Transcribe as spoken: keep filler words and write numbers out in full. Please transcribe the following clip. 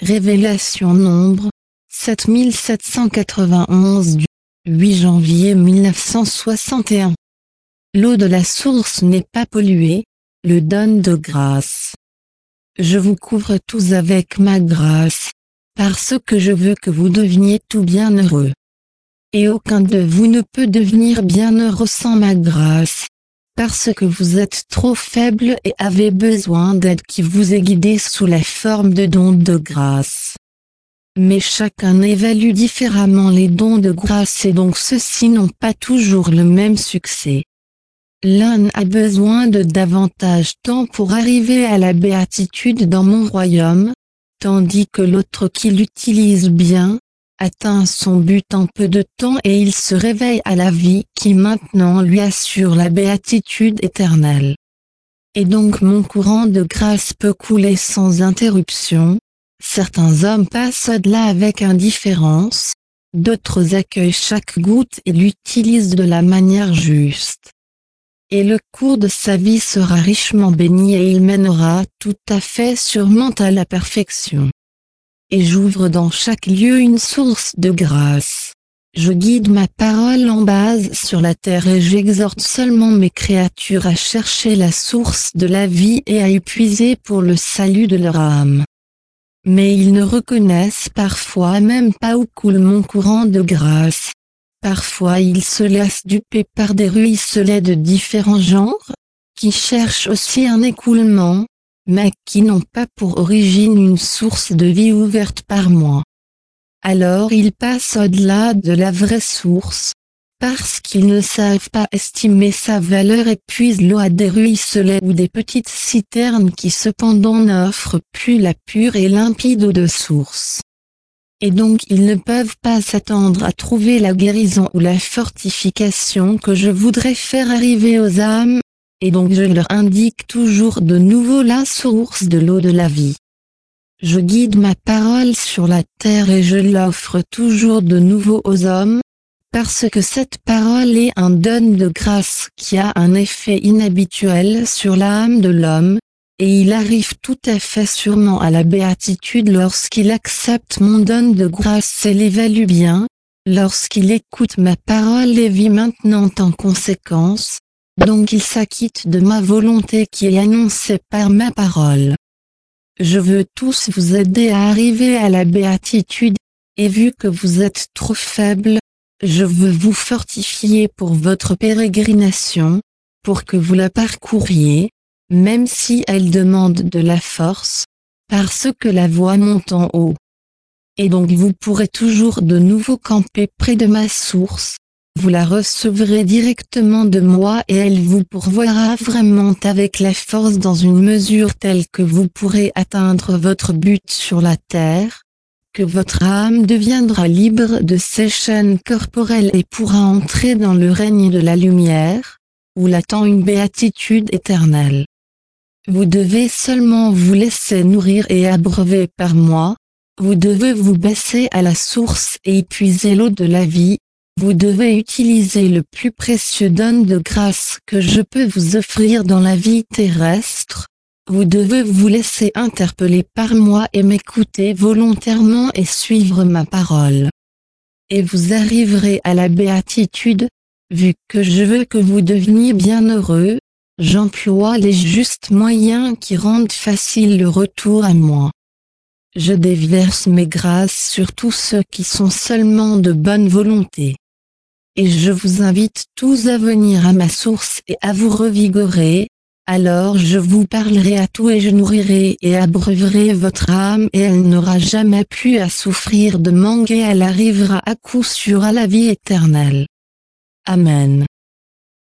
Révélation Nombre, sept mille sept cent quatre-vingt-onze du huit janvier mille neuf cent soixante et un. L'eau de la source n'est pas polluée, le donne de grâce. Je vous couvre tous avec ma grâce, parce que je veux que vous deveniez tout bienheureux. Et aucun de vous ne peut devenir bienheureux sans ma grâce, parce que vous êtes trop faibles et avez besoin d'aide qui vous est guidée sous la forme de dons de grâce. Mais chacun évalue différemment les dons de grâce et donc ceux-ci n'ont pas toujours le même succès. L'un a besoin de davantage temps pour arriver à la béatitude dans mon royaume, tandis que l'autre qui l'utilise bien, atteint son but en peu de temps et il se réveille à la vie qui maintenant lui assure la béatitude éternelle. Et donc mon courant de grâce peut couler sans interruption. Certains hommes passent au-delà avec indifférence, d'autres accueillent chaque goutte et l'utilisent de la manière juste. Et le cours de sa vie sera richement béni et il mènera tout à fait sûrement à la perfection. Et j'ouvre dans chaque lieu une source de grâce. Je guide ma parole en base sur la terre et j'exhorte seulement mes créatures à chercher la source de la vie et à y puiser pour le salut de leur âme. Mais ils ne reconnaissent parfois même pas où coule mon courant de grâce. Parfois ils se laissent duper par des ruisselets de différents genres, qui cherchent aussi un écoulement, mais qui n'ont pas pour origine une source de vie ouverte par moi. Alors ils passent au-delà de la vraie source, parce qu'ils ne savent pas estimer sa valeur et puisent l'eau à des ruisselets ou des petites citernes qui cependant n'offrent plus la pure et limpide eau de source. Et donc ils ne peuvent pas s'attendre à trouver la guérison ou la fortification que je voudrais faire arriver aux âmes, et donc je leur indique toujours de nouveau la source de l'eau de la vie. Je guide ma parole sur la terre et je l'offre toujours de nouveau aux hommes, parce que cette parole est un don de grâce qui a un effet inhabituel sur l'âme de l'homme, et il arrive tout à fait sûrement à la béatitude lorsqu'il accepte mon don de grâce et l'évalue bien, lorsqu'il écoute ma parole et vit maintenant en conséquence, donc il s'acquitte de ma volonté qui est annoncée par ma parole. Je veux tous vous aider à arriver à la béatitude, et vu que vous êtes trop faibles, je veux vous fortifier pour votre pérégrination, pour que vous la parcouriez, même si elle demande de la force, parce que la voie monte en haut. Et donc vous pourrez toujours de nouveau camper près de ma source, vous la recevrez directement de moi et elle vous pourvoira vraiment avec la force dans une mesure telle que vous pourrez atteindre votre but sur la terre, que votre âme deviendra libre de ses chaînes corporelles et pourra entrer dans le règne de la lumière, où l'attend une béatitude éternelle. Vous devez seulement vous laisser nourrir et abreuver par moi, vous devez vous baisser à la source et y puiser l'eau de la vie, vous devez utiliser le plus précieux don de grâce que je peux vous offrir dans la vie terrestre, vous devez vous laisser interpeller par moi et m'écouter volontairement et suivre ma parole. Et vous arriverez à la béatitude, vu que je veux que vous deveniez bienheureux, j'emploie les justes moyens qui rendent facile le retour à moi. Je déverse mes grâces sur tous ceux qui sont seulement de bonne volonté. Et je vous invite tous à venir à ma source et à vous revigorer, alors je vous parlerai à tout et je nourrirai et abreuverai votre âme et elle n'aura jamais plus à souffrir de manque et elle arrivera à coup sûr à la vie éternelle. Amen.